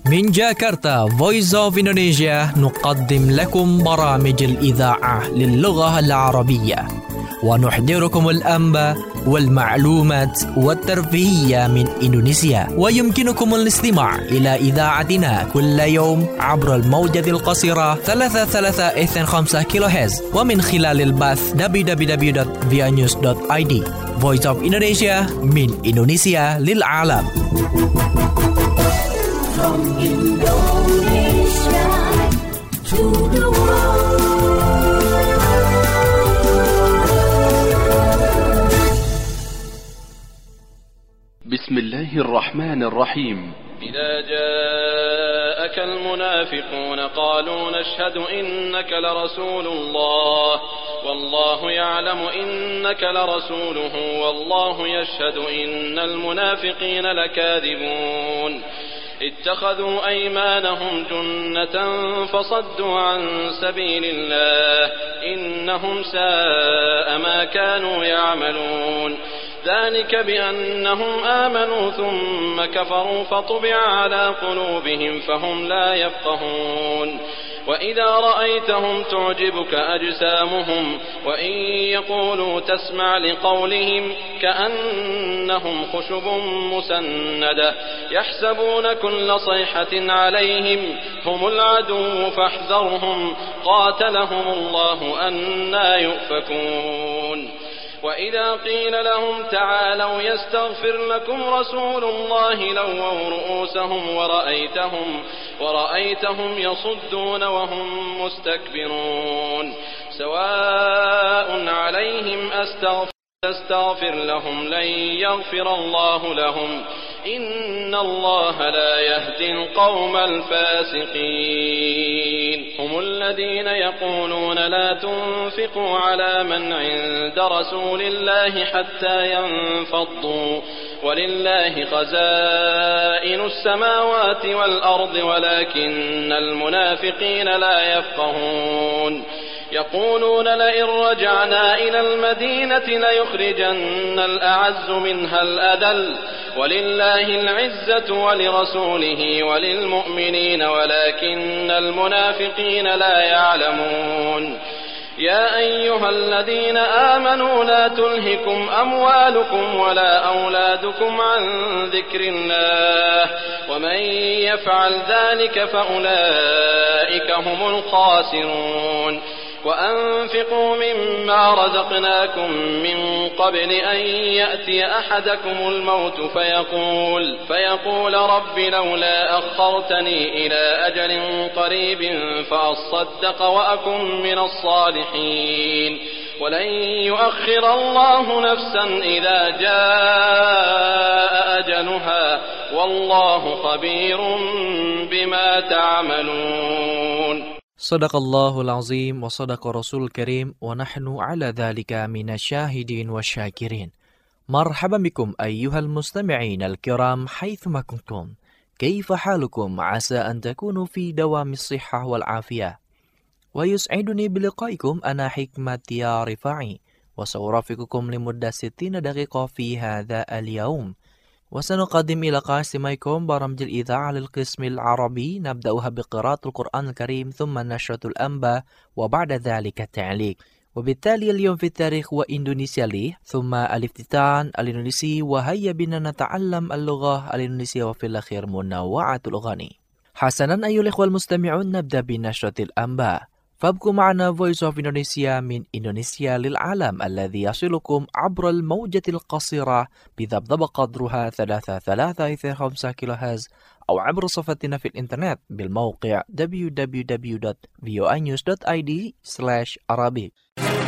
من جاكرتا Voice of Indonesia نقدم لكم برامج الإذاعة للغة العربية ونحضركم الأنباء والمعلومات والترفيهية من إندونيسيا. ويمكنكم الاستماع إلى إذاعتنا كل يوم عبر الموجة القصيرة 3325 كيلوهرتز ومن خلال البث www.vianews.id. Voice of Indonesia من إندونيسيا للعالم. From Indonesia to the world. بسم الله الرحمن الرحيم. إذا جاءك المنافقون قالوا نشهد إنك لرسول الله والله يعلم إنك لرسوله والله يشهد إن المنافقين لكاذبون اتخذوا أيمانهم جنة فصدوا عن سبيل الله إنهم ساء ما كانوا يعملون ذلك بأنهم آمنوا ثم كفروا فطبع على قلوبهم فهم لا يفقهون وإذا رأيتهم تعجبك أجسامهم وإن يقولوا تسمع لقولهم كأنهم خشب مسندة يحسبون كل صيحة عليهم هم العدو فاحذرهم قاتلهم الله أنى يؤفكون وإذا قيل لهم تعالوا يستغفر لكم رسول الله لووا رؤوسهم ورأيتهم يصدون وهم مستكبرون سواء عليهم أستغفر لهم لن يغفر الله لهم إن الله لا يهدي القوم الفاسقين هم الذين يقولون لا تنفقوا على من عند رسول الله حتى ينفضوا ولله خزائن السماوات والأرض ولكن المنافقين لا يفقهون يقولون لئن رجعنا إلى المدينة ليخرجن الأعز منها الأذل ولله العزة ولرسوله وللمؤمنين ولكن المنافقين لا يعلمون يا أيها الذين آمنوا لا تلهكم أموالكم ولا أولادكم عن ذكر الله ومن يفعل ذلك فأولئك هم الخاسرون وأنفقوا مما رزقناكم من قبل أن يأتي أحدكم الموت فيقول رب لولا أخرتني إلى أجل قريب فأصدق وأكن من الصالحين ولن يؤخر الله نفسا إذا جاء أجلها والله خبير بما تعملون. Sadaqallahul azim wa sadaqa rasul karim wa nahnu ala dhalika minasyahidin wa syakirin. Marhaban bikum ayyuhal mustami'in al-kiram haythuma kuntum. Kaifa halukum? Asa an takunu fi dawamis sihhah wal afiyah. Wa yus'iduni biliqaikum ana hikmati ya rifa'i wa sawrafikukum limuddah 60 daqiqah fi hadha al-yawm. وسنقدم إلى قاسميكم برامج الإذاعة للقسم العربي نبدأها بقراءة القرآن الكريم ثم نشرة الأنباء وبعد ذلك التعليق وبالتالي اليوم في التاريخ وإندونيسيا لي ثم الافتتان الإندونيسي وهيا بنا نتعلم اللغة الإندونيسية وفي الأخير منوعة الأغاني. حسنا أيها الإخوة المستمعون نبدأ بنشرة الأنباء فابقوا معنا Voice of Indonesia من إندونيسيا للعالم الذي يصلكم عبر الموجة القصيرة بذبذب قدرها 3325 كيلوهرتز أو عبر صفحتنا في الإنترنت بالموقع www.vianews.id/arabic.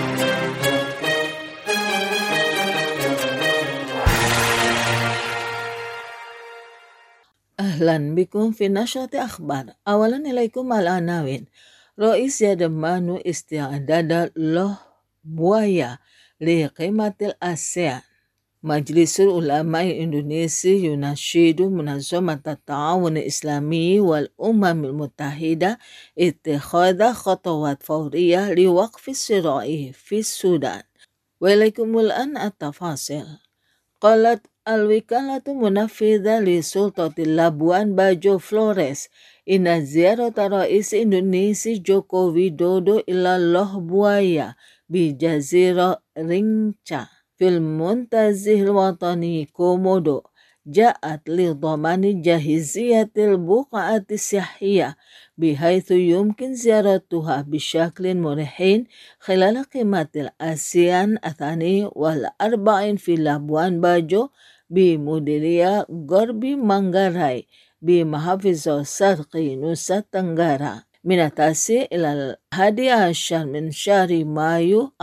أهلا بكم في نشرة أخبار. أولا إليكم العناوين. رئيس يضمن استعداد له بويا لقمة الآسيان. مجلس العلماء الإندونيسي يناشد منظمة التعاون الإسلامي والأمم المتحدة اتخاذ خطوات فورية لوقف الصراع في السودان. وإليكم الآن التفاصيل. قالت Al-Wikalatu Munafidha li Sultatil Labuan Bajo Flores ina ziyarata Rais Indonesia Joko Widodo ila Loh Buaya bi Jazira Rinca fil Muntazih Watani Komodo ja'at li dhamani jahiziyatil buqa'ati siyahiyah bihaythu yumkin ziyaratuha bishaklin murihin khilal qimatil ASEAN athani wal arba'in fil Labuan Bajo bi Mudiria Gorbi Manggarai bi Mahafizah Sarqi Nusa Tenggara minatasi ilal hadi asyar min syahri Mayu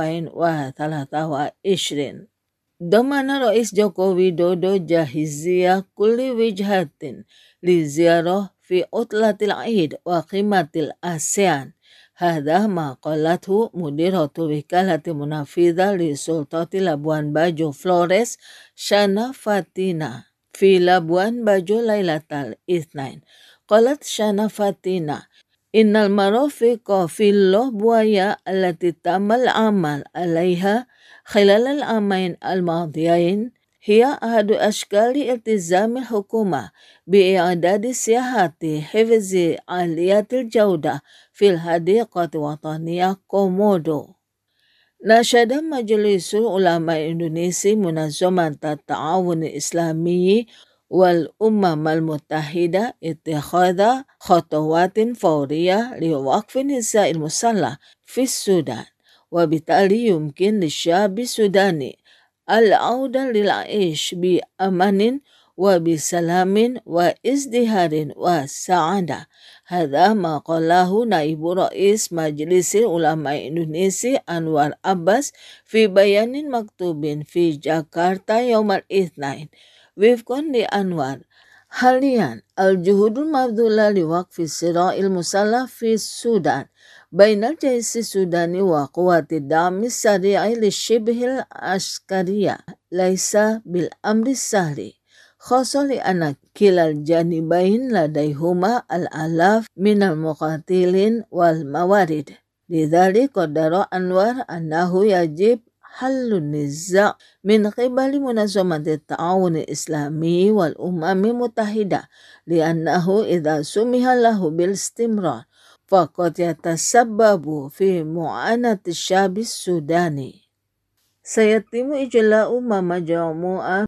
2023. Domana Rais Joko Widodo jahiziyah kulli wijhatin li ziyarah fi utlatil Eid wa qimatil ASEAN. Hadha ma qalathu mudiratul wikalati munafidha li Sultati Labuan Bajo Flores Shana Fatina fi Labuan Bajo Lailatal Itsnain. Qalat Shana Fatina innal marafiqa fil Loh Buaya allati tamal amal alaiha khilal al-amain al-madiyain hiya ahadu ashkali iltizami hukuma bi'adadi siyahati hifzi aliyatil jawdah fil hadiqati wataniyah Komodo. Nasyada Majlisul Ulama Indonesia Munazamat Ta'awun Islami wal Ummam al-Muttahida ittikhadha khatawatin fawriyah liwaqfi nisa'il musallah fi Sudan. وبالتالي يمكن للشعب السوداني العودة للعيش بأمان وبسلام وازدهار وسعادة. هذا ما قاله نائب رئيس مجلس علماء إندونيسيا أنور عباس في بيان مكتوب في جاكرتا يوم الاثنين. وفقا لأنور حاليا الجهود المبذولة لوقف الصراع المسلح في السودان بين الجيش السوداني وقوات الدعم السريع للشبه العسكرية ليس بالأمر السهل خاصة لأن كلا الجانبين لديهما الآلاف من المقاتلين والموارد. لذلك قدر أنور أنه يجب حل النزاع من قبل منظمة التعاون الإسلامي والأمم المتحدة لأنه إذا سمح له بالاستمرار فقد يتسبب في معاناة الشعب السوداني. سيتم إجلاء مجموعة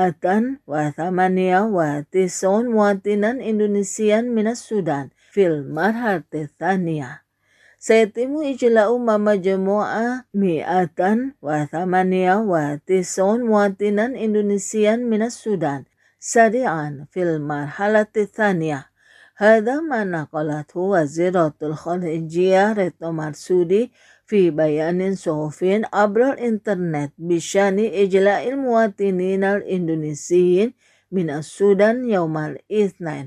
198 مواطنا إندونيسيا من السودان في المرحلة الثانية. سيتم إجلاء مجموعة 198 مواطنا إندونيسيا من السودان سريعا في المرحلة الثانية. هذا ما نقلته وزيرة الخارجية ريتنو مرسودي في بيان صحفي عبر الإنترنت بشأن إجلاء المواطنين الإندونيسيين من السودان يوم الاثنين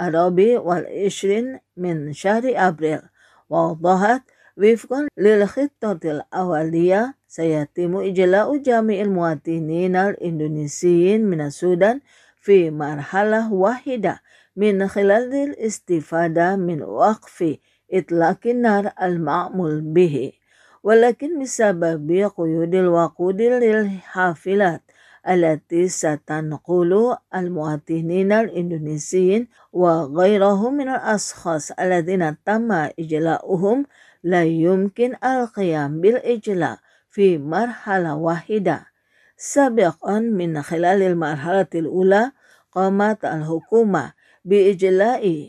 24 من شهر أبريل. ووضحت وفقا للخطة الأولية سيتم إجلاء جميع المواطنين الإندونيسيين من السودان في مرحلة واحدة من خلال الاستفادة من وقف إطلاق النار المعمول به، ولكن بسبب قيود الوقود للحافلات التي ستنقل المواطنين الإندونيسيين وغيرهم من الأشخاص الذين تم إجلاؤهم لا يمكن القيام بالإجلاء في مرحلة واحدة. سابقا من خلال المرحلة الأولى قامت الحكومة بإجلاء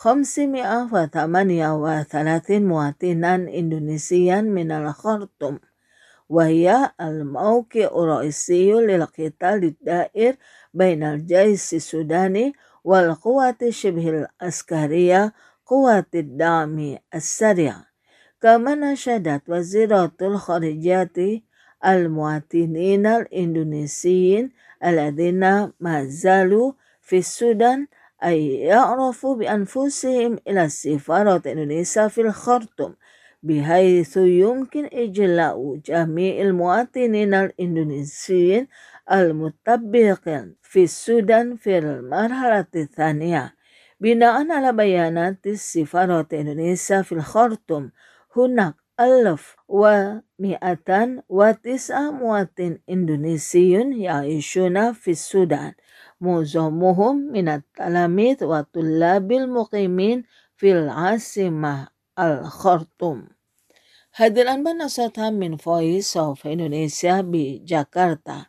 538 مواطنا إندونيسيا من الخرطوم، وهي الموقع الرئيسي للقتال الدائر بين الجيش السوداني والقوات الشبه العسكرية قوات الدعم السريع. كما نشدت وزيرة الخارجية المواطنين الإندونيسيين الذين ما زالوا في السودان أن يعرفوا بأنفسهم إلى السفارة الإندونيسية في الخرطوم بحيث يمكن إجلاء جميع المواطنين الإندونيسيين المطبقين في السودان في المرحلة الثانية. بناء على بيانات السفارة الإندونيسية في الخرطوم هناك 1,209 muwatin Indonesiun ya'ishuna fis Sudan. Muzamuhum minat talamid wa tullabil muqimin fil asimah al-Khartoum. Hadirin penasihat min Voice of Indonesia di Jakarta.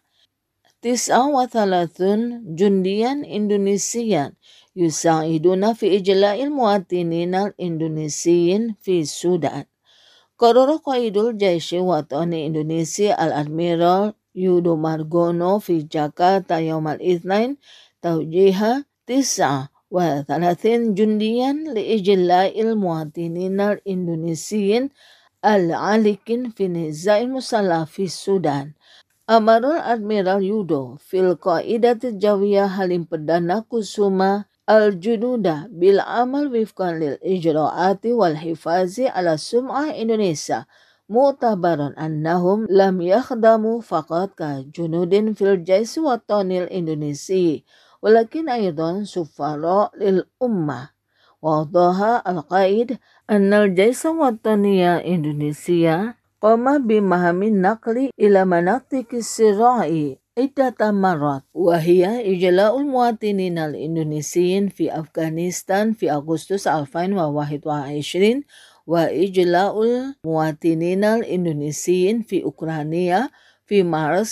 39 jundian Indonesian yusa'iduna fi ijla'il muwatinin al-Indonesiyin fi Sudan. Qarara qaidul Jaishi Watani Indonesia Al-Admiral Yudo Margono fi Jakarta yawmal itsnain tawjiha 39 jundian li ijla'il muwatinin al-Indonesiyin al-alikin fi niza'il musallah fi Sudan. Amarul Admiral Yudo fil qaidatil jawiyah halim perdana kusuma al-junuda bil amal wifqan lil ijra'ati wal hifazi ala sum'ah Indonesia mu'tabaran annahum lam yakhdamu faqat ka junudin fil jaisi watanil Indonesi walakin aydan sufara lil ummah. Wadaha al-qaid annal jaisa wataniya Indonesia qama bimahamin naqli ila manatiki sirai iddata marat wahiyya ijla'ul muwatinin al-Indonesiyin fi Afghanistan fi Agustus 2021 wa ijla'ul muwatinin al-Indonesiyin fi Ukraina fi Maret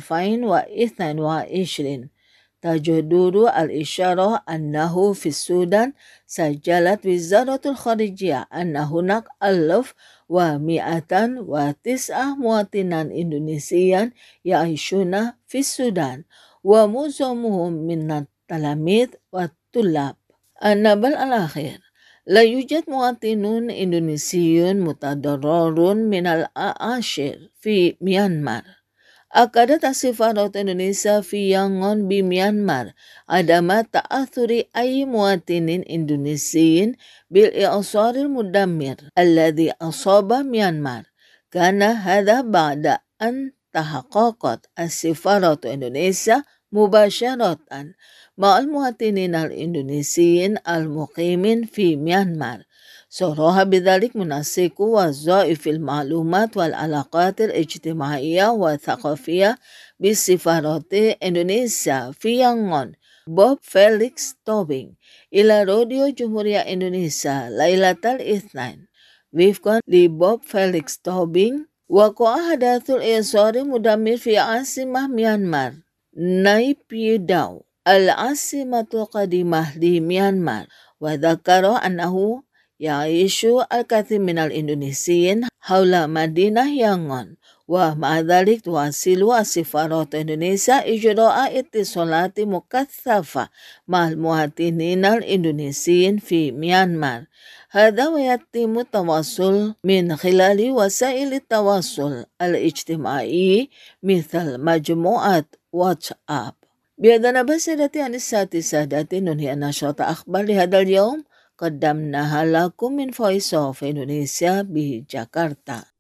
2022. Tajaduru al-isyarah annahu fi Sudan sajalat wizaratul kharijiyah anna hunak 1,209 muwatinan Indonesian ya'ishuna fi Sudan wa muzamuhum minnat talamid wa tullab. An-nabal al-akhir la yujad muwatinun Indonesiun mutadarrarun minal a'ashir fi Myanmar. Akadat asifarat Indonesia fi Yangon bi Myanmar adama ta'athuri ay muwatinin Indonesiyin bil i'saril mudammir alladhi asaba Myanmar. Kana hadha ba'da an tahaqqaqat asifarat Indonesia mubasharatan ma'al muwatinin al-Indonesiyin al-muqimin fi Myanmar. صراحة بذلك منسق وظائف المعلومات والعلاقات الاجتماعية والثقافية بسفارة إندونيسيا في يانغون بوب فيليكس توبينغ إلى راديو جمهورية إندونيسيا ليلة الاثنين. وفقا لبوب فيليكس توبينغ وقع حدث الإعصار مدمر في عاصمة ميانمار نايبيداو العاصمة القديمة لميانمار وذكر أنه يعيش الكثير من الإندونيسيين حول مدينة يانغون ومع ذلك تواصل السفارات إندونيسيا إجراء اتصالات مكثفة مع المواطنين الإندونيسيين في ميانمار. هذا ويتم التواصل من خلال وسائل التواصل الاجتماعي مثل مجموعة واتساب. بهذا بسيطة عن السادة ننهي نشرة أخبار لهذا اليوم. قدمناها لكم من Voice of Indonesia di Jakarta.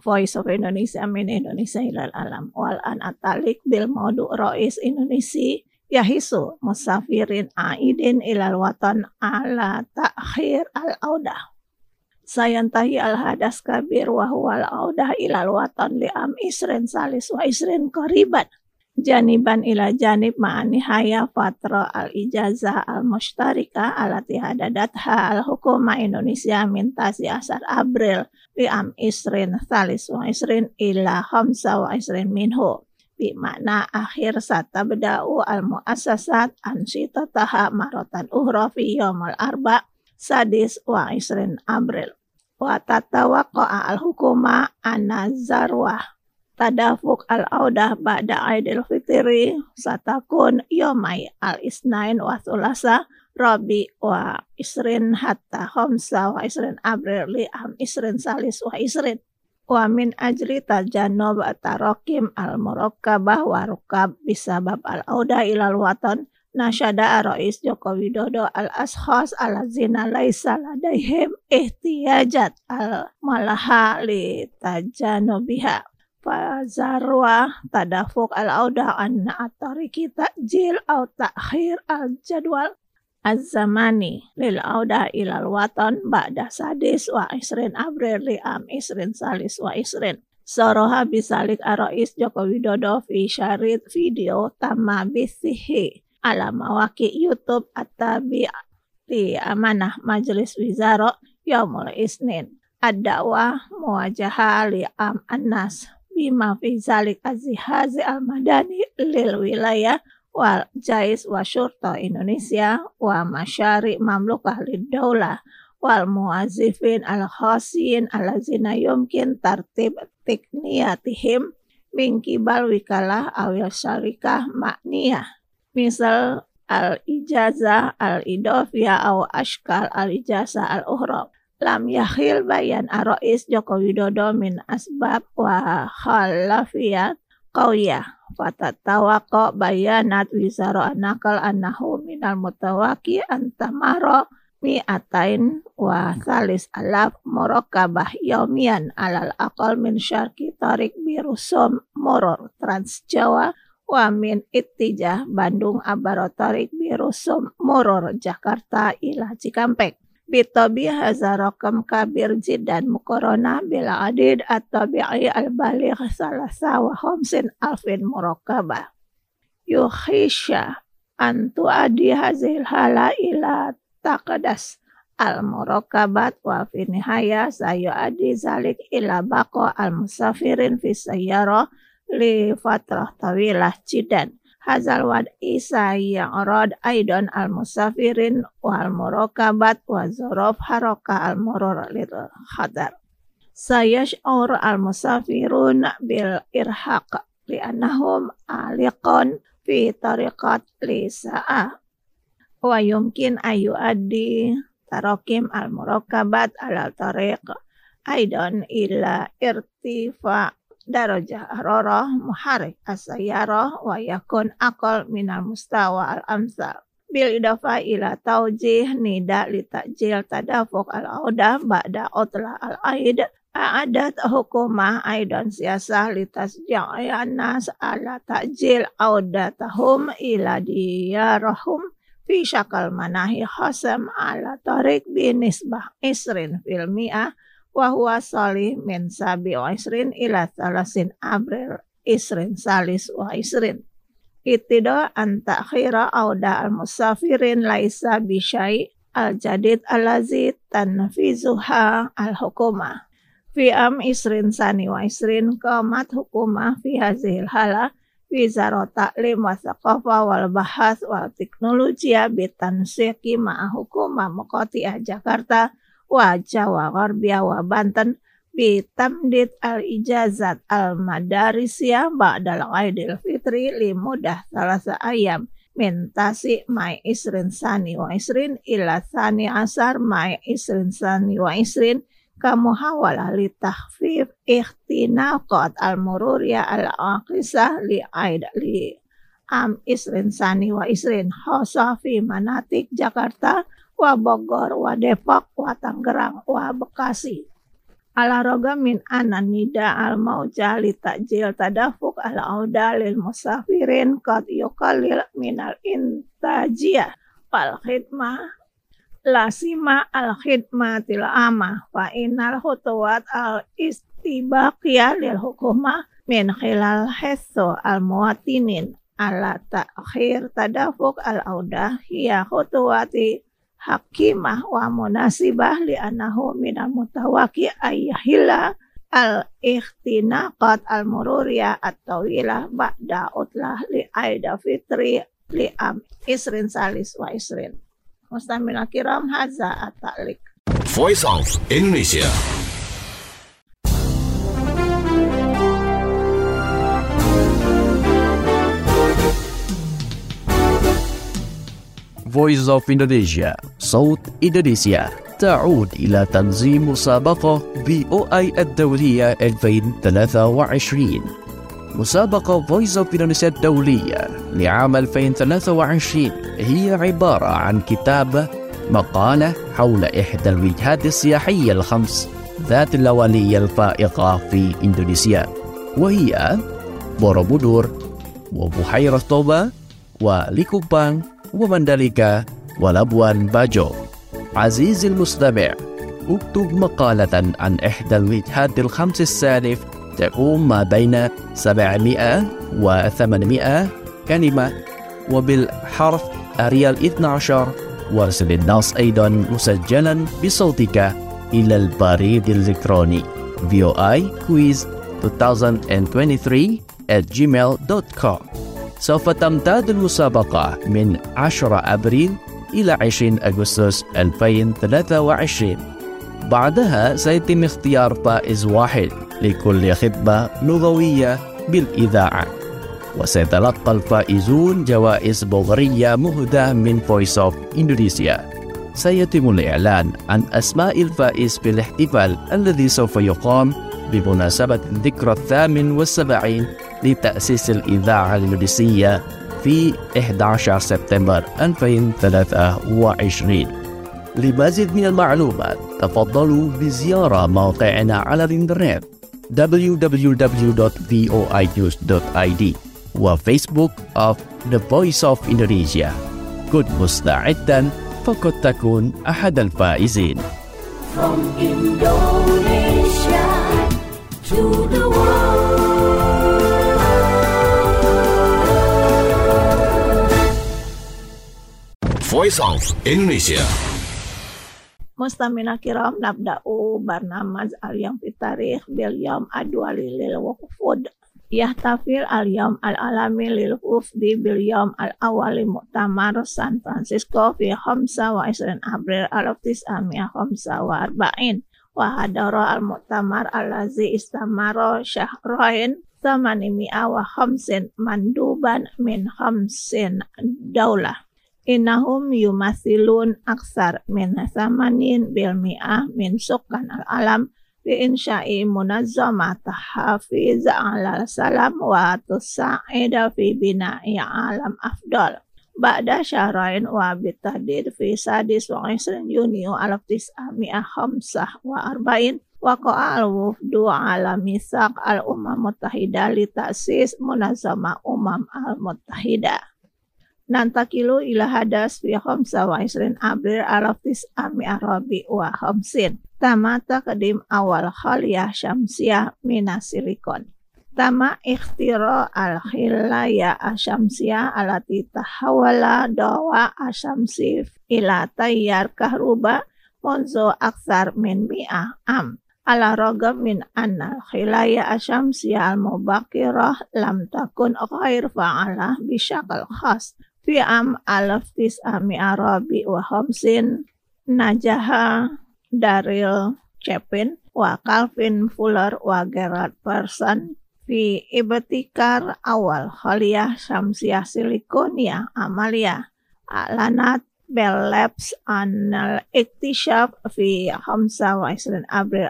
Voice of Indonesia min Indonesia ilal alam wal an atalik bil maudu Rais Indonesia yahisu musafirin aidin ilal watan ala ta'khir al-audah. Sayantahi al-hadas kabir wa huwa al-audah ilal watan li'am isrin salis wa isrin qariban. Janiban ila janib ma'anihaya fatra al-ijazah al-mushtarika alati hadadatha al-hukuma Indonesia min tasi asar April li'am isrin salis wa isrin ila khamsa wa isrin minhu. Bimana akhir satabda'u al-mu'assasat ansitataha maratan uhra fi yawmal arba sadis wa isrin April. Wa tatawaqa'a al-hukuma anazarwah tadafuk al-audah ba'da Aidil Fitri satakun yomai al-isnain wa thulasa rabi wa isrin hatta khamsa wa isrin April li'am isrin salis wa isrin. Wa min ajli tajannub tarakim al-murakkabah wa rukab bisabab al-audah ilal watan nasyada Rais Joko Widodo al-ashkhas al-ladzina laisa ladaihim ihtiyajat al-malaha li tajannubiha. Fazarwa tadafuk al-audah anna atariki ta'jil au ta'khir al-jadwal az-zamani lil audah ilal watan ba'da sadis wa isrin April li'am isrin salis wa isrin. Soroha bisalik Rais Joko Widodo fi syarit video tamma bisihi ala mawaki YouTube at-tabi' li amanah Majelis Wizara yaumul Isnin. Ad-da'wah muwajaha li'am an-nas bima fi zalik az-zihazi al-madani lil wilayah wal jais wa syurta Indonesia wa masyari mamlukah lid daulah wal muwazzifin al-khasin allazina yumkin tartib tikniyatihim min qibal wikalah awil syarikah makniyah misal al-ijazah al-idofiyah aw ashkal al-ijazah al-ukhra. Lam yakhil bayan Rais Joko Widodo min asbab wa khalafiyat qawiyah fatatawaqa bayanat wizara anakal annahu minal mutawaki antamaro mi'atain wa salis alaf murakabah yaumian alal aqal min syarki tarik birusum moror Trans Jawa wa min ittijah Bandung abaro tarik birusum moror Jakarta ila Cikampek. Bitabi hadza raqam kabir jiddan muqarana bil adid at-tabi'i al-baligh salasa wa khamsin alfin murakabah. Yukhisha an tu'addi hazil hala ila taqadas al-murakabat wa fi nihaya sayu'addi zalik ila baqa al-musafirin fi sayyara li fatrah tawilah jiddan. Hazal wad'i sayyarad aidan al-musafirin wal murakabat wa zorof haraka al-murur lil khadar. Sayash'ur al-musafirun bil irhaq li'annahum aliqon fi tariqat li sa'ah wa yumkin ayu addi tarakim al-murakabat ala tariq aidan ila irtifa darajah hararah muharik as-sayyarah wa yakun aqal minal mustawa al-amsal bil idafa ila taujih nida li ta'jil tadafuk al-audah ba'da utla al-aid a'adat hukumah aidan siyasah li tasja'an nas ala ta'jil audatahum ila diyarahum fi syakal manahi khasam ala tarik binisbah isrin fil mi'ah wa huwa salih min sabi wa isrin ila thalasin April isrin salis wa isrin. Itida antakhira auda al-musafirin laisa bisyai al-jadid alazi tanfizuha al-hukumah. Fi am isrin sani wa isrin qamat hukumah fi hazil hala Wizara Ta'lim wa Thaqafah wal Bahas wal Teknologia bitansiqi ma'a hukumah Muqati'ah Jakarta wa Jawa Gharbiyah wa Banten bi tamdid al-ijazat al-madarisiyah ba'dal Aidil Fitri li mudah salasa ayam min tasi mai isrin sani wa isrin ila sani asar mai isrin sani wa isrin kamuhawalah li takhfif ikhtinaqat al-mururiyah al-aqisah li aid li am isrin sani wa isrin khasa fi manatik Jakarta wa Bogor wa Depok wa Tangerang wa Bekasi. Ala roga min ananida al-mauja li ta'jil tadafuk al-auda lil musafirin qad yuqallil minal intajiyah fal khidmah lasima al-khidmatil amah fa innal khutuwat al-istibaqiyah lil hukumah min khilal hisso al-muwatinin ala ta'khir tadafuk al-auda hiya khutuwati hakimah wa munasibah li annahu minal mutawaki ayyahila al-ikhtinaqat al-mururiyah at-tawilah ba'da utlah li aida fitri li isrin salis wa isrin. Mustamina kiram hadza at-ta'liq. Voice of Indonesia. Voice of Indonesia, صوت إندونيسيا تعود إلى تنظيم مسابقة VOI الدولية 2023. مسابقة Voice of Indonesia الدولية لعام 2023 هي عبارة عن كتابة مقالة حول إحدى الوجهات السياحية الخمس ذات اللوانية الفائقة في إندونيسيا، وهي بوروبودور وبحيرة توبا وليكوبان ومندليكا ولابوان باجو. عزيزي المستمع، اكتب مقالة عن إحدى الوجهات الخمس السالف تقوم ما بين 700 و 800 كلمة وبالحرف أريال 12. وارسل النص أيضا مسجلا بصوتك إلى البريد الإلكتروني voiquiz2023@gmail.com. سوف تمتد المسابقة من 10 أبريل إلى 20 أغسطس 2023. بعدها سيتم اختيار فائز واحد لكل خدمة لغوية بالإذاعة، وسيتلقى الفائزون جوائز بغرية مهداة من Voice of Indonesia. سيتم الإعلان عن أسماء الفائز في الاحتفال الذي سوف يقام بمناسبة الذكرى 78 لتأسيس الإذاعة الإندونيسية في 11 سبتمبر 2023. لمزيد من المعلومات تفضلوا بزيارة موقعنا على الإنترنت www.voinews.id وفيسبوك of The Voice of Indonesia. كن مستعدا فقد تكون أحد الفائزين. From Indonesia to the world. Voice of Indonesia. Mustamina kiram nabda'u barnamaz al-yawm fi tarikh bil yawm adwali lil wufud. Yahtafil al-yawm al-alami lil wufdi bil yawm al-awali mu'tamar San Francisco fi 25 April 1945 wa hadara al-mu'tamar allazi istamara syahrain 850 manduban min 50 daulah. Innahum yumathilun aksar min 80 bil mi'ah min sukan al-alam bi insya'i munazzama tahafiz ala salam wa tusa'ida fi bina'i alam afdal. Ba'da syahrain wa bitahdid fi sadis wa 20 Yuni 1945 waqa'a al-wufdu ala mitsaq al-umam muttahida li ta'sis munazzama al-muttahida. Nantakilu ila hadas fi 25 April 1950. Tamata kadim awal khaliyah syamsiyah minasilikon. Tama ikhtira al-khilaya asyamsiyah alati tahawala dawa asyamsi ila tayyar kahruba munzo aksar min mi'ah am. Ala ragam min anna khilaya asyamsiyah al-mubakirah lam takun ghair fa'alah bisyakal khas. Fi am 1950 najaha Daryl Chapin wa Calvin Fuller wa Gerard Person fi ibtikar awal khaliyah syamsiyah silikonia amalia alanat Bell Labs anal iktishaf fi 25 April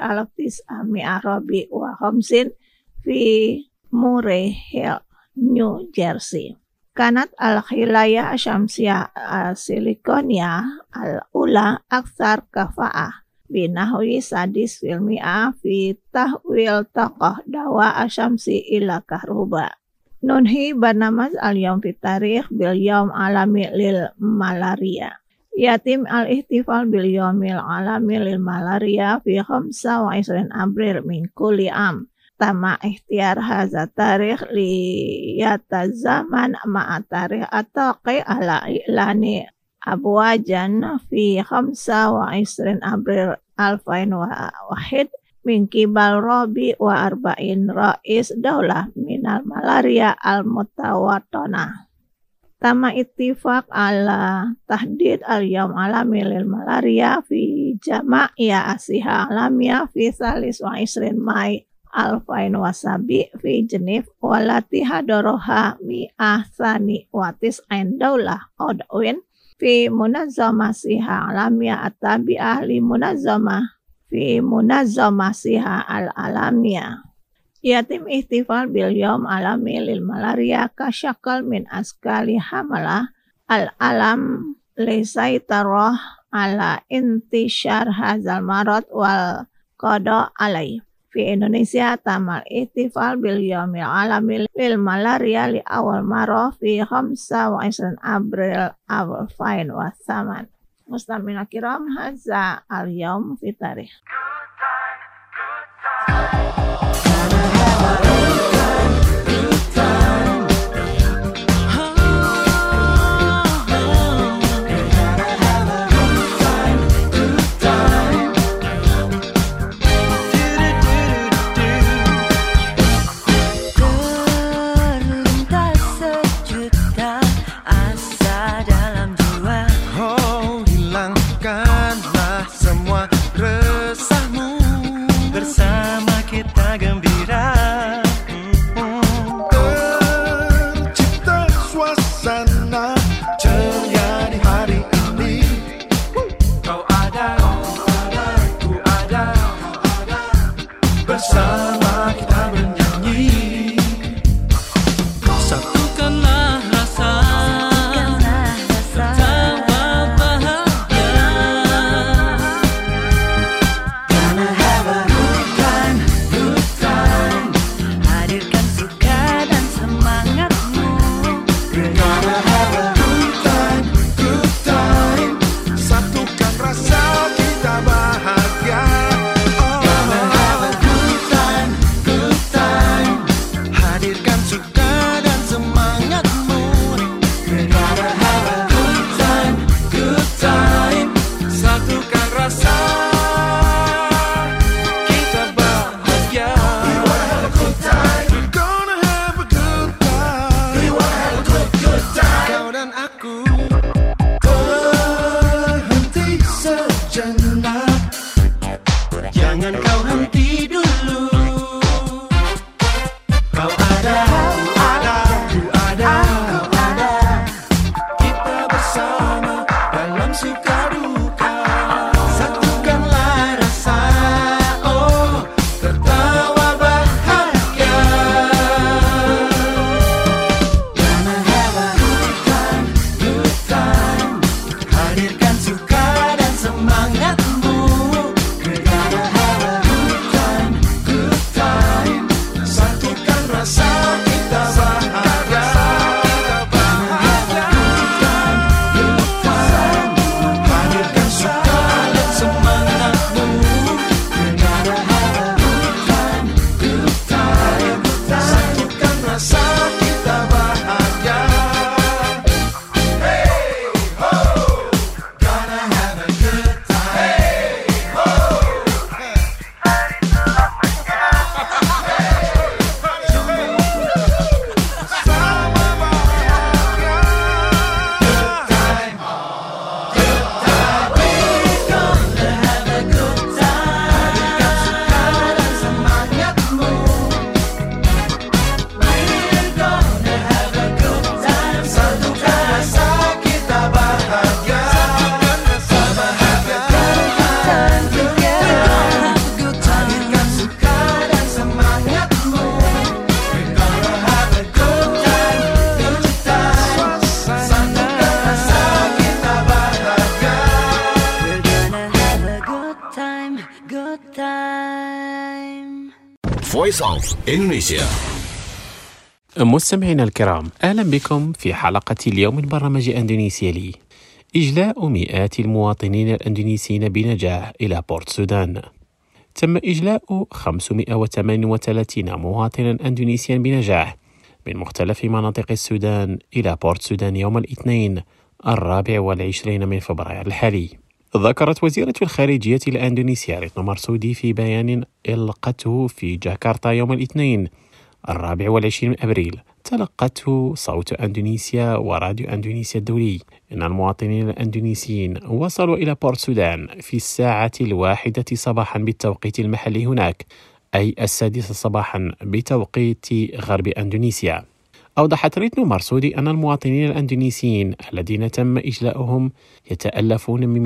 1950 fi Murray Hill, New Jersey. Kanat al-khilaya syamsiyah silikonia al-ula aksar kafa'ah binahwi sadis fil mi'ah fi tahwil taqah dawa asyamsi ila kahruba. Nunhi barnamaz al-yawm fi tarikh bil yawm alami lil malaria. Yatim al-ihtifal bil yawmil alami lil malaria fi 25 April min kulli am. Tama ikhtiar hadza tarikh li yatazaman ma'a tarikh ataqi ala i'lani abwajan fi 25 April 2001 min kibal Rabi wa arba'in rais daulah minal malaria al-mutawatona. Tama ittifaq ala tahdid al-yawm alami lil malaria fi jama'iyah asiha alamiah fi 23 Mai 2007 fi Genif walati hadoroha mi'ah thani watis ain daulah odwin fi munazzamah siha alamiah at-tabi'ah li munazzamah fi munazzamah siha al-alamiah. Yatim ihtifal bil yawm alami lil malaria kasyakal min askali hamalah al-alam lisaitarah ala intishar hazal marad wal qada alaih. Fi Indonesia tamal ihtifal bil yawmil alami lil malaria li awal marah fi 25 April 2008. Mustamina kiram hadza al-yawm fi tarikh. Voice of Indonesia. مستمعينا الكرام، أهلا بكم في حلقة اليوم من برنامج أندونيسيا لي. إجلاء مئات المواطنين الأندونيسيين بنجاح إلى بورت سودان. تم إجلاء 538 مواطنا أندونيسيا بنجاح من مختلف مناطق السودان إلى بورت سودان يوم الاثنين 24 من فبراير الحالي. ذكرت وزيرة الخارجية الأندونيسية ريتنو مرسودي في بيان ألقته في جاكرتا يوم الاثنين 24 أبريل تلقته صوت أندونيسيا وراديو أندونيسيا الدولي إن المواطنين الأندونيسيين وصلوا إلى بورت سودان في 1 صباحا بالتوقيت المحلي هناك، أي 6 صباحا بتوقيت غرب أندونيسيا. أوضحت ريتنو مرسودي أن المواطنين الأندونيسيين الذين تم إجلاؤهم يتألفون من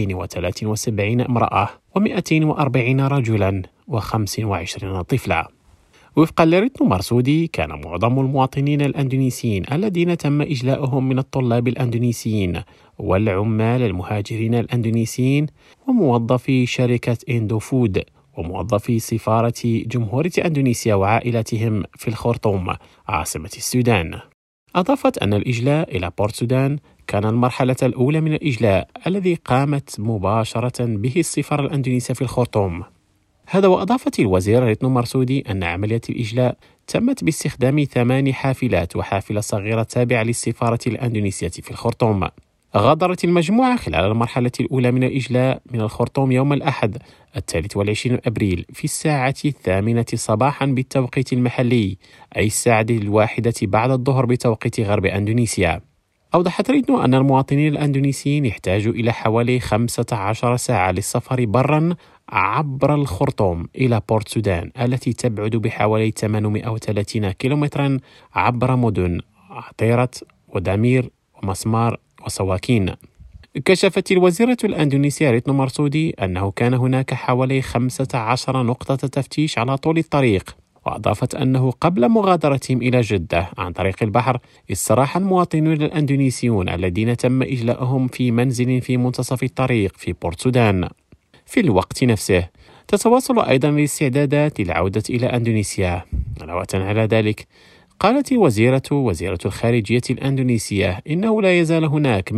273 امرأة و240 رجلا و25 طفلا. وفقا لريتنو مرسودي، كان معظم المواطنين الأندونيسيين الذين تم إجلاؤهم من الطلاب الأندونيسيين والعمال المهاجرين الأندونيسيين وموظفي شركة إندو فود وموظفي سفارة جمهورية أندونيسيا وعائلتهم في الخرطوم عاصمة السودان. أضافت أن الإجلاء إلى بورت سودان كان المرحلة الأولى من الإجلاء الذي قامت مباشرة به السفارة الأندونيسية في الخرطوم. هذا وأضافت الوزيرة ريتنو مرسودي أن عملية الإجلاء تمت باستخدام 8 حافلات وحافلة صغيرة تابعة للسفارة الأندونيسية في الخرطوم. غادرت المجموعة خلال المرحلة الأولى من الإجلاء من الخرطوم يوم الأحد 23 أبريل في 8 صباحا بالتوقيت المحلي، أي 1 بعد الظهر بتوقيت غرب أندونيسيا. أوضحت ريتنو أن المواطنين الأندونيسيين يحتاجوا إلى حوالي 15 ساعة للسفر برا عبر الخرطوم إلى بورت سودان التي تبعد بحوالي 830 كيلومترا عبر مدن عطيرة ودامير ومسمار وسواكين. كشفت الوزيرة الأندونيسية ريتنو مرسودي أنه كان هناك حوالي 15 نقطة تفتيش على طول الطريق، وأضافت أنه قبل مغادرتهم إلى جدة عن طريق البحر استراح المواطنون الأندونيسيون الذين تم إجلاؤهم في منزل في منتصف الطريق في بورت سودان. في الوقت نفسه تتواصل أيضا الاستعدادات للعودة إلى أندونيسيا. علاوة على ذلك، قالت وزيرة الخارجية الأندونيسية إنه لا يزال هناك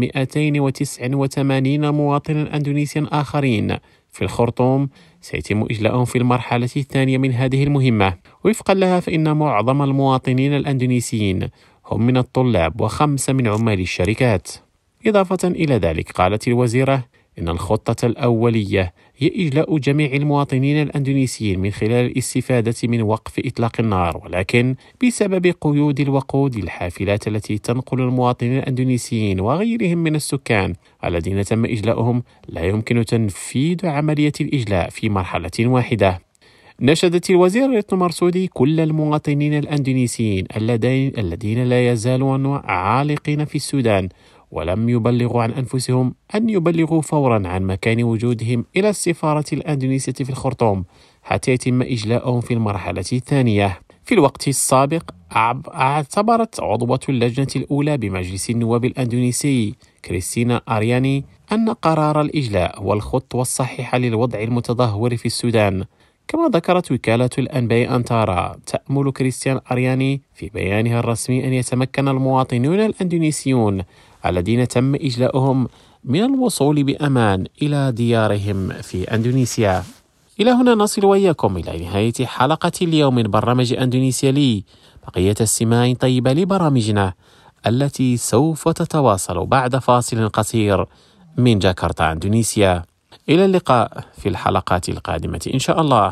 289 مواطنا أندونيسيا آخرين في الخرطوم سيتم إجلاؤهم في المرحلة الثانية من هذه المهمة. وفقا لها فإن معظم المواطنين الأندونيسيين هم من الطلاب و5 من عمال الشركات. إضافة إلى ذلك، قالت الوزيرة إن الخطة الأولية هي إجلاء جميع المواطنين الأندونيسيين من خلال الاستفادة من وقف إطلاق النار، ولكن بسبب قيود الوقود للحافلات التي تنقل المواطنين الأندونيسيين وغيرهم من السكان الذين تم إجلاؤهم لا يمكن تنفيذ عملية الإجلاء في مرحلة واحدة. نشدت الوزيرة ريتنو مرسودي كل المواطنين الأندونيسيين الذين لا يزالون عالقين في السودان ولم يبلغوا عن أنفسهم أن يبلغوا فورا عن مكان وجودهم إلى السفارة الأندونيسية في الخرطوم حتى يتم إجلاؤهم في المرحلة الثانية. في الوقت السابق اعتبرت عضوة اللجنة الأولى بمجلس النواب الأندونيسي كريستينا أرياني أن قرار الإجلاء هو الخطوة الصحيحة للوضع المتدهور في السودان. كما ذكرت وكالة الأنباء أنتارا، تأمل كريستيان أرياني في بيانها الرسمي أن يتمكن المواطنون الأندونيسيون الذين تم إجلاؤهم من الوصول بأمان إلى ديارهم في أندونيسيا. إلى هنا نصل وإياكم إلى نهاية حلقة اليوم من برنامج أندونيسيا لي. بقية استماع طيبة لبرامجنا التي سوف تتواصل بعد فاصل قصير من جاكرتا أندونيسيا. إلى اللقاء في الحلقات القادمة إن شاء الله.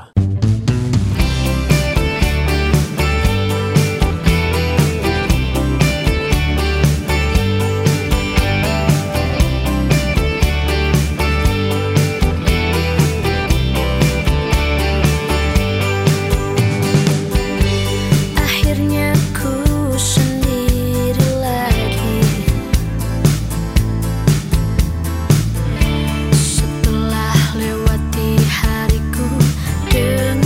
Setelah lewati hariku dengan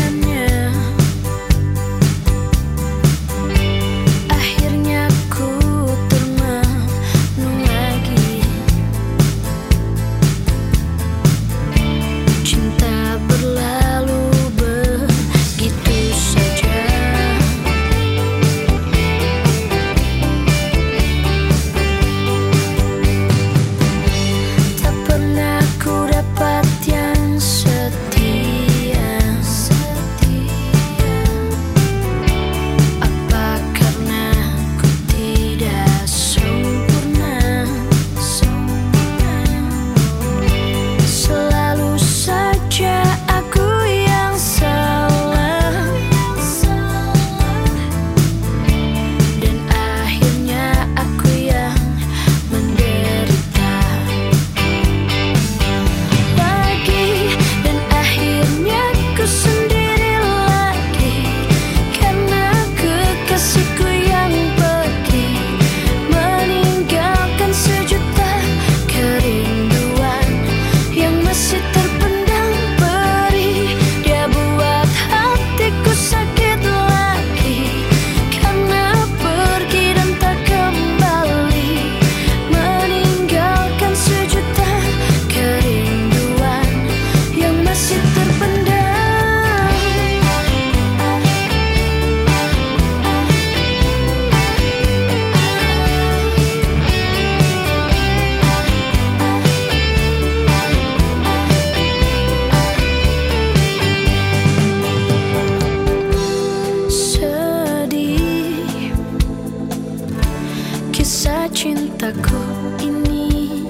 cintaku ini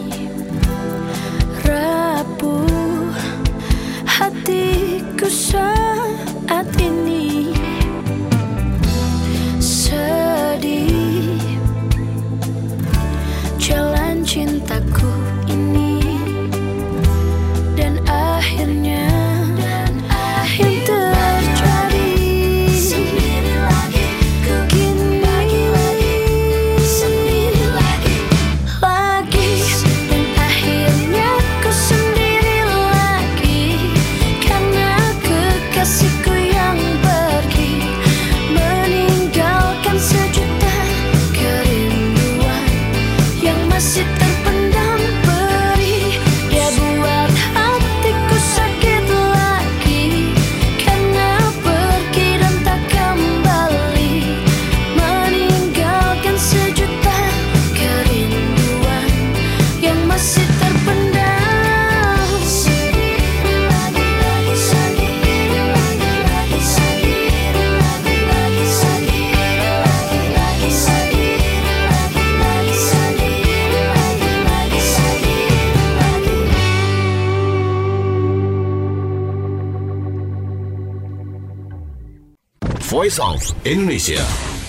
rapuh hatiku saat ini, sedih jalan cintaku ini, dan akhirnya yang terjadi sendiri lagi, kini sendiri lagi, dan akhirnya ku sendiri lagi, karena kekasihku yang pergi meninggalkan sejuta kerinduan yang masih terpendam perih. Dia buat hatiku sakit lagi, karena pergi dan tak kembali, meninggalkan sejuta kerinduan yang masih terpendam. Sendiri lagi, sendiri lagi, sendiri lagi, sendiri lagi, sendiri lagi, sendiri lagi, sendiri lagi. Voice of Indonesia.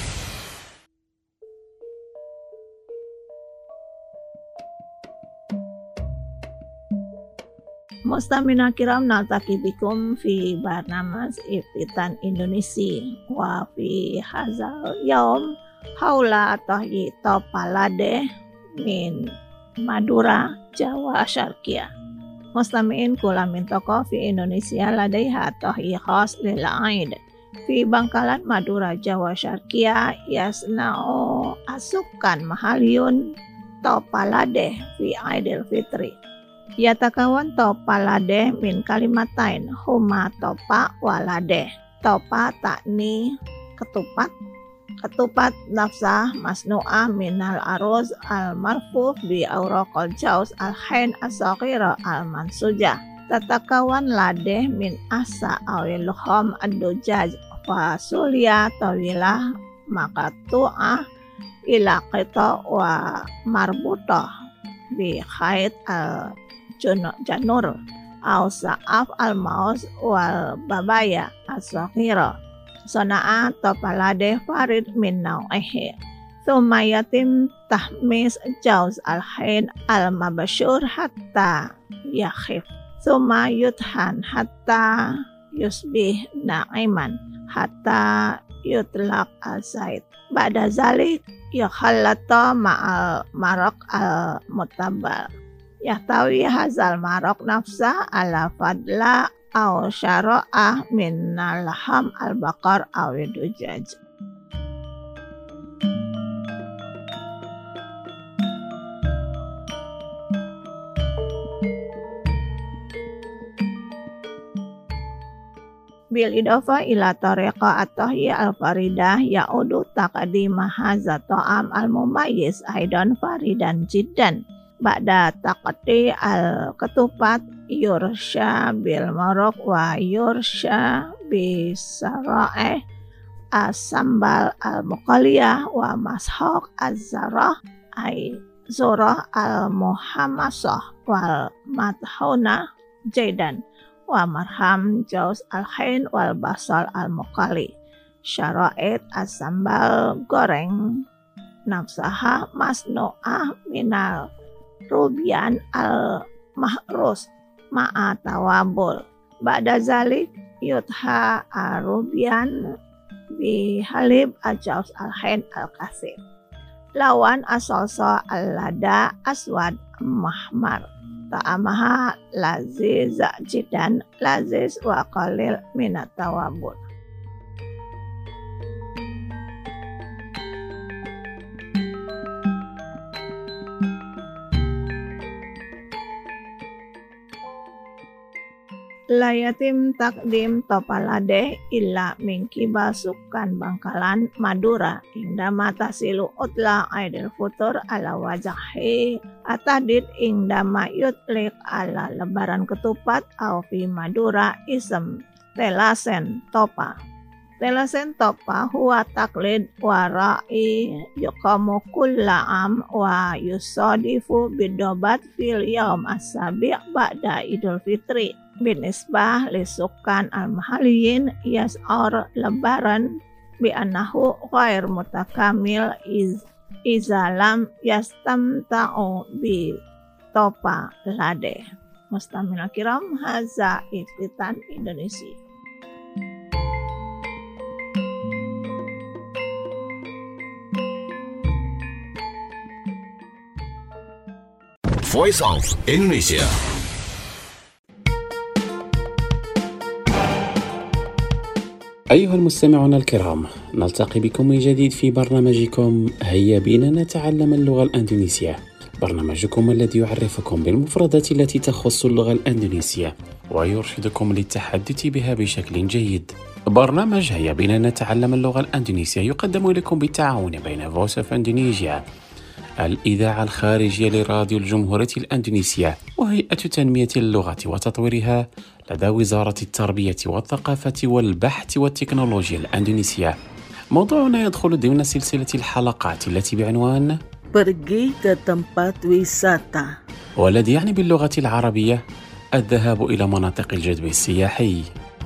Mustamina kiram naltaki bikum fi barnamas Iftitan Indonesia wa fi hazal yaum haula tahyi topalade min Madura Jawa Syarqiyah. Mustamiin kula min toko fi Indonesia ladaiha tahyi khas lil Aid fi Bangkalan Madura Jawa Syarqiyah yasna'u asukan mahaliyun topalade fi Aidil Fitri. Yatakawan topalade min kalimatain huma topa walade. Topa takni ketupat, ketupat nafsah masnu'ah minal aruz al marfuf bi auraqal jauz al hain as-saghira al mansujah. Tatakawan lade min asa awil luhum ad-dujaj fasulia tawilah makatu'ah ila qita wa marbutah bi khait al janur au sa'af al-maus wal babaya as-saghira. Sona'a topalade farid min nau'ihi. Thumma yatim tahmis jauz al-hain al-mabashur hatta yakhif. Thumma yuthan hatta yusbih na'iman hatta yutlaq al-zaid. Ba'da zalik yukhallata ma'al maraq al-mutabal. Yahtawi hazal marok nafsa ala fadla au syara'ah min laham al-baqar au dujaj. Bil idafa ila tariqa at-tahiyya al-faridah ya'udu taqdima hadza ta'am al-mumayyiz aidan faridan jiddan. Ba'da taqti al-ketupat yursha bil marok wa yursha bisara'eh as-sambal al-muqaliyah wa mashok az-zarah ay zurah al-muhammasah wal madhuna jaidan wa marham jauz al-hain wal basal al-muqali. Syara'id as-sambal goreng nafsaha masnu'ah minal rubian al-mahrus ma'a tawabul. Ba'da zalik yutha al-rubian bi halib al-jauz al-hain al-kasir. Lawan asalsa al-lada aswad mahmar. Ta'amaha laziz jidan laziz wa qalil minat tawabul. Layatim takdim topalade illa mingkiba sukan Bangkalan Madura indama tasilu utla aidil futur ala wajahi atadid indama yutlik ala lebaran ketupat au fi Madura isem telasen topa. Telasen topa huwa taklid warai yuqamu kulla am wa yusadifu bidobat fil yaum as-sabi' ba'da Idul Fitri. Binisbah lisukan al-mahaliyin yas'ar lebaran bi'annahu ghair mutakamil izalam yastamta'u bi topa lade. Mustamina kiram haza iktitan Indonesia. Voice of Indonesia. أيها المستمعون الكرام، نلتقي بكم من جديد في برنامجكم هيا بنا نتعلم اللغة الأندونيسية، برنامجكم الذي يعرفكم بالمفردات التي تخص اللغة الأندونيسية ويرشدكم للتحدث بها بشكل جيد. برنامج هيا بنا نتعلم اللغة الأندونيسية يقدم لكم بالتعاون بين Voice of Indonesia، الإذاعة الخارجية لراديو الجمهورية الأندونيسية، وهيئة تنمية اللغة وتطويرها لدى وزارة التربية والثقافة والبحث والتكنولوجيا الأندونيسية. موضوعنا يدخل ضمن سلسلة الحلقات التي بعنوان Pergi ke tempat wisata. والذي يعني باللغة العربية الذهاب إلى مناطق الجذب السياحي.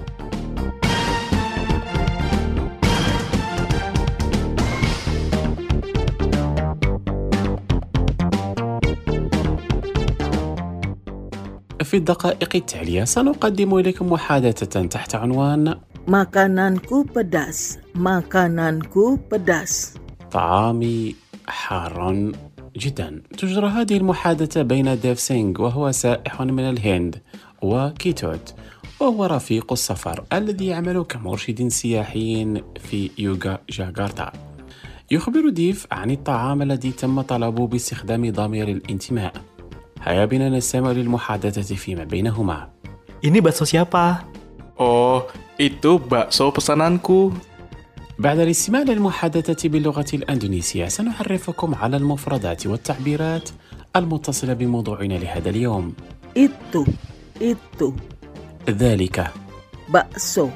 في الدقائق التالية سنقدم إليكم محادثة تحت عنوان Makananku pedas. Makananku pedas. طعامي حار جدا. تجرى هذه المحادثة بين ديف سينغ وهو سائح من الهند وكيتوت وهو رفيق السفر الذي يعمل كمرشد سياحي في يوغا جاكرتا. يخبر ديف عن الطعام الذي تم طلبه باستخدام ضمير الانتماء. هيا بنا نستمع للمحادثة فيما بينهما. Ini bakso siapa? Oh, itu bakso pesananku. بعد الاستماع للمحادثة باللغة الأندونيسية سنعرفكم على المفردات والتعبيرات المتصلة بموضوعنا لهذا اليوم. Itu. ذلك Bakso.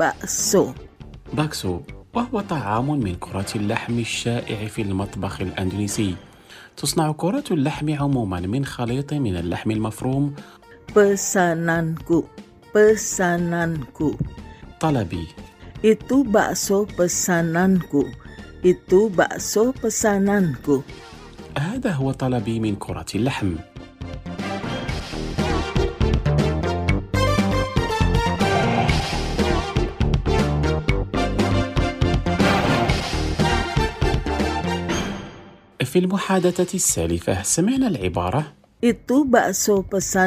باكسو، وهو طعام من كرة اللحم الشائع في المطبخ الأندونيسي. تصنع كرة اللحم عموما من خليط من اللحم المفروم. Pesananku. طلبي. Itu bakso pesananku. هذا هو طلبي من كرة اللحم. في المحادثة السالفة سمعنا العبارة Itu bakso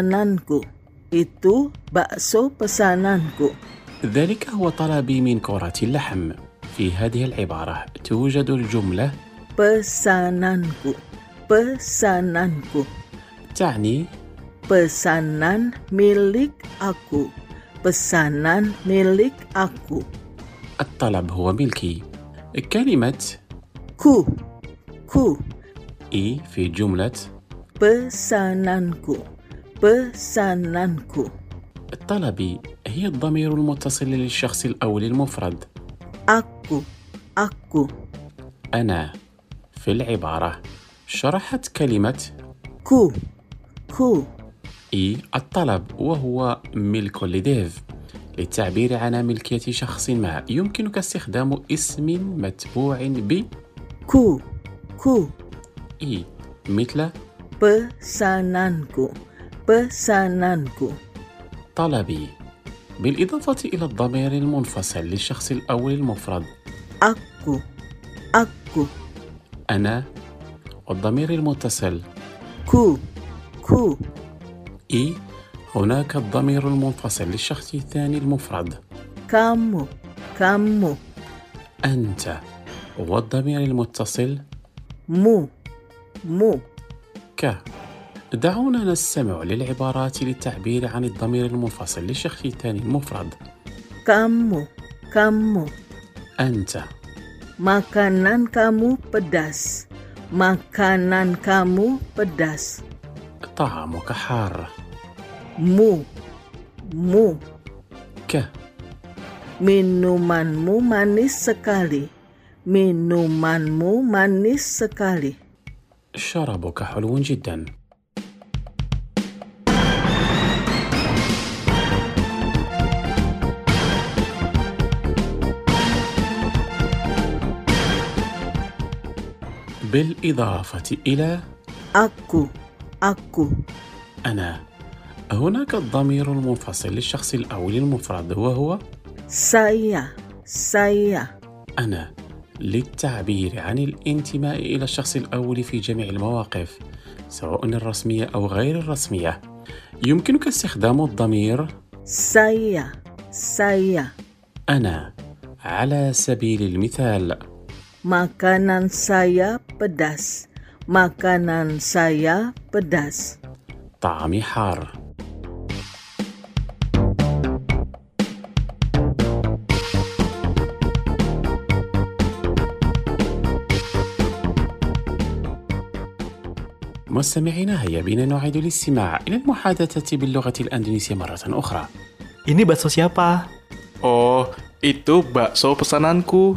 pesananku. ذلك هو طلبي من كرة اللحم. في هذه العبارة توجد الجملة Pesananku. تعني Pesanan milik aku. الطلب هو ملكي. كلمة Ku. إي في جملة Pesananku. الطلبي هي الضمير المتصل للشخص الأول المفرد. Aku. أنا. في العبارة شرحت كلمة Ku. إي الطلب، وهو ملك لديف. للتعبير عن ملكية شخص ما يمكنك استخدام اسم متبوع ب Ku. إي مثل Pesananku. طلبي، بالإضافة إلى الضمير المنفصل للشخص الأول المفرد Aku. أنا، والضمير المتصل Ku. إي. هناك الضمير المنفصل للشخص الثاني المفرد Kamu. أنت، والضمير المتصل Mu. ك. دعونا نستمع للعبارات للتعبير عن الضمير المنفصل للشخص الثاني المفرد. Kamu. أنت. Makanan kamu pedas. طعامك حار. Mu. ك. Minumanmu manis sekali. Minumanmu manis sekali. شرابك حلو جدا. بالإضافة إلى Aku. أنا. هناك الضمير المنفصل للشخص الأول المفرد وهو Saya. أنا، للتعبير عن الانتماء إلى الشخص الأول في جميع المواقف سواء الرسمية أو غير الرسمية. يمكنك استخدام الضمير Saya. أنا. على سبيل المثال: Makanan saya pedas. Makanan saya pedas. طعامي حار. مستمعينا، هيا بنا نعيد الاستماع إلى المحادثة باللغة الأندونيسية مرة أخرى. Ini bakso siapa? Oh, itu bakso pesananku.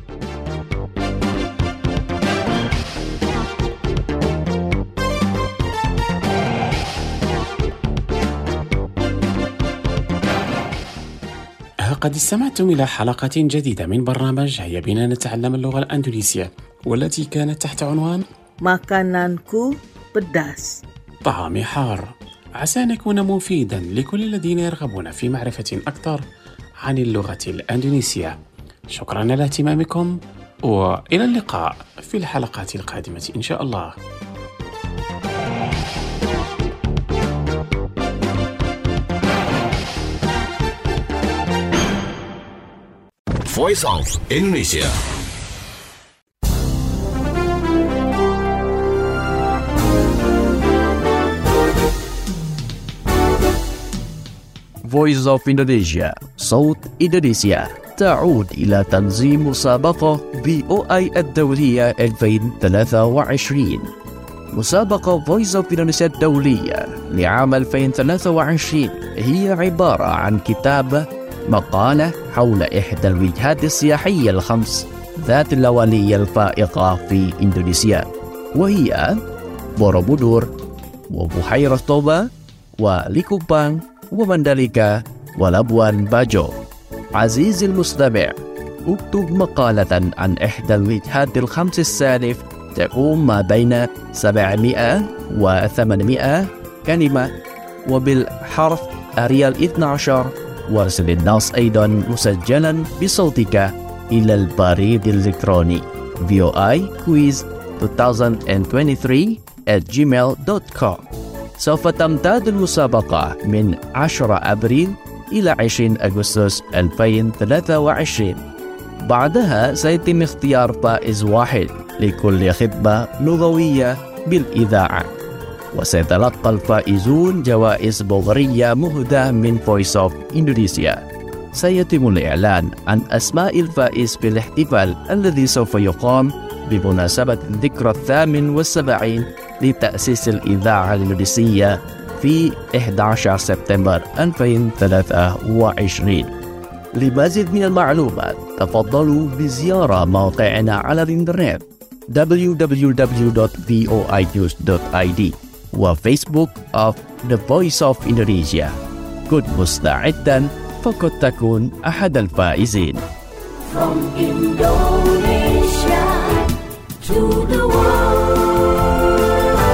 قد استمعتم إلى حلقة جديدة من برنامج هيا بنا نتعلم اللغة الأندونيسية، والتي كانت تحت عنوان Makananku pedas. طعامي حار. عسى أن يكون مفيدا لكل الذين يرغبون في معرفة أكثر عن اللغة الأندونيسية. شكرا على اهتمامكم، وإلى اللقاء في الحلقات القادمة إن شاء الله. Voice of Indonesia. Voice of Indonesia, صوت إندونيسيا، تعود إلى تنظيم مسابقة VOI الدولية 2023. مسابقة Voice of Indonesia الدولية لعام 2023 هي عبارة عن كتابة مقالة حول إحدى الوجهات السياحية الخمس ذات اللوالية الفائقة في إندونيسيا، وهي بوروبودور وبحيرة توبا وليكوبان ومندليكا ولابوان باجو. عزيزي المستمع، اكتب مقالة عن إحدى الوجهات الخمس السالف تكون ما بين 700 و 800 كلمة وبالحرف أريال 12، وارسل النص أيضا مسجلا بصوتك إلى البريد الإلكتروني voiquiz2023@gmail.com. سوف تمتد المسابقة من 10 أبريل إلى 20 أغسطس 2023. بعدها سيتم اختيار فائز واحد لكل خطبة لغوية بالإذاعة، وسيتلقى الفائزون جوائز بلغارية مهداة من Voice of Indonesia. سيتم الإعلان عن أسماء الفائز في الاحتفال الذي سوف يقام بمناسبة الذكرى 78 لتأسيس الإذاعة الإندونيسية في 11 سبتمبر 2023. لمزيد من المعلومات تفضلوا بزيارة موقعنا على الإنترنت www.voinews.id وفيسبوك of The Voice of Indonesia. كن مستعدا فقد تكون أحد الفائزين. From Indonesia to the world.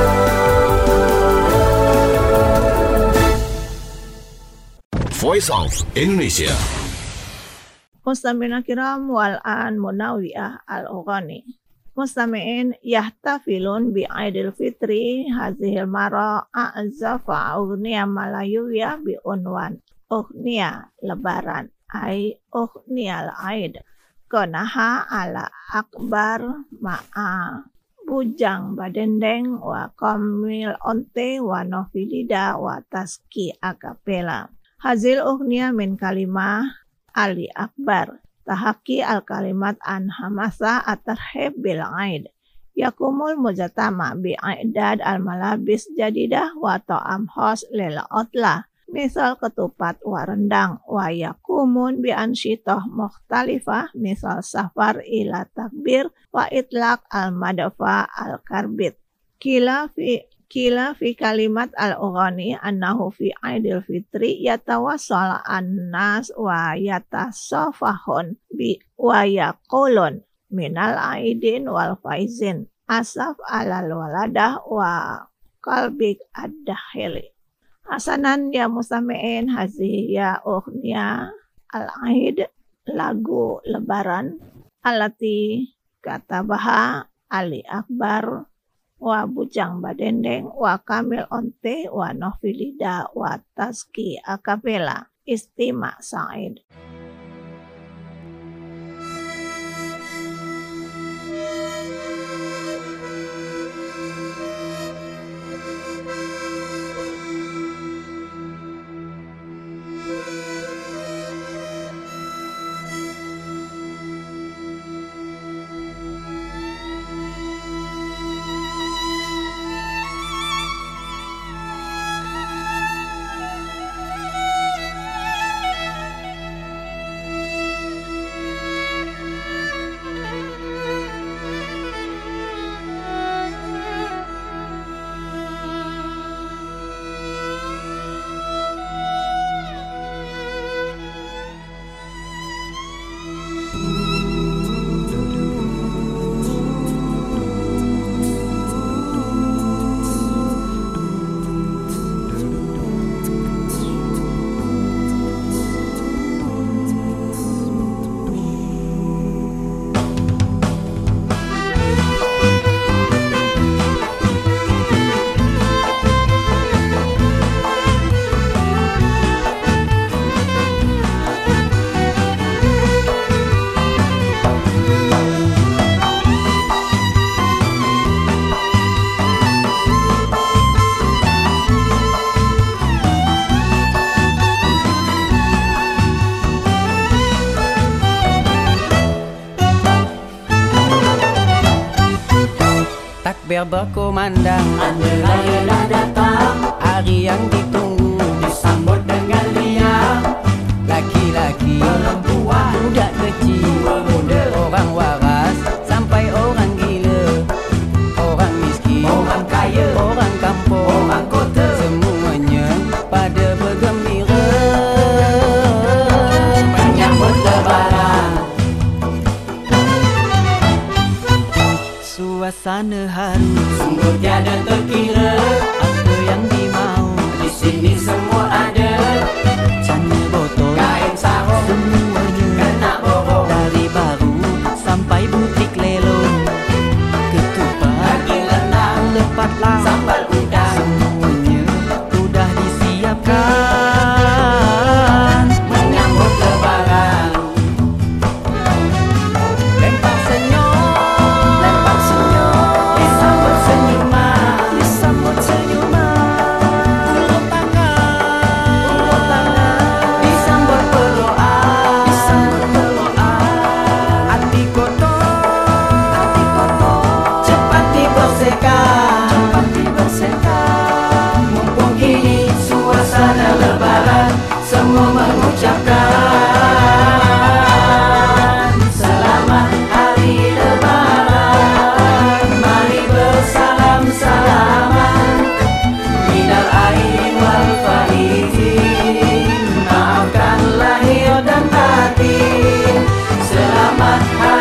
Voice of Indonesia. مستمعينا الكرام، والآن مناوئة الأغاني. مستمعين يحتفلون بعيد الفطر هذه المرة أعزف أغنية ملايوية بعنوان أغنية لباران أي أغنية العيد. Konaha ala akbar ma'a bujang badendeng wa komil onte wa novilida wa taski akapela. Hazil ughniya min kalimah Ali Akbar. Tahaki al-kalimat an hamasa at-tarhib bil-aid. Yakumul mujatama bi'aidad al-malabis jadidah wa ta'am hos lil-otlah. misal ketupat wa rendang, wa yakumun bi ansyitah mukhtalifah, misal safar ila takbir wa itlaq al-madafa al-karbit. Kila fi kalimat al-ughani annahu fi Aidil Fitri yatawassal an-nas wa yatasafahun bi wa yaqulun minal aidin wal faizin asaf alal waladah wa qalbik ad-dakhili. Hasanan ya mustami'in hazihi ya ughniya al-aid, lagu lebaran, alati katabaha Ali Akbar wa Bujang Badendeng wa Kamil Onte wa Nofilida wa Taski Akapela Istima Said. Takbir berkumandang, tanda raya dah datang, hari yang ditunggu disambut dengan riang. Laki-laki, perempuan, budak kecil, tua muda, orang waras sampai orang gila, orang miskin, orang kaya, orang kampung, orang kota, semuanya pada bergembira menyambut lebaran. Suasana haru, sungguh tiada terkira, apa yang dimau di sini semua ada. Cana botol, kain sarung, semuanya kena borong. Dari baru sampai butik lelong, ketupat, daging rendang, lepat lang, sambal udang, semuanya sudah disiapkan menyambut lebaran. Lempar senyum, disambut senyuman, ulur tangan, disambut berdoa, hati kotor, cepat dibersihkan, mumpung kini suasana lebaran, semua mengucapkan selamat hari lebaran. Mari bersalam-salaman, minal aidin wal faizin, maafkan lahir dan batin. Selamat hari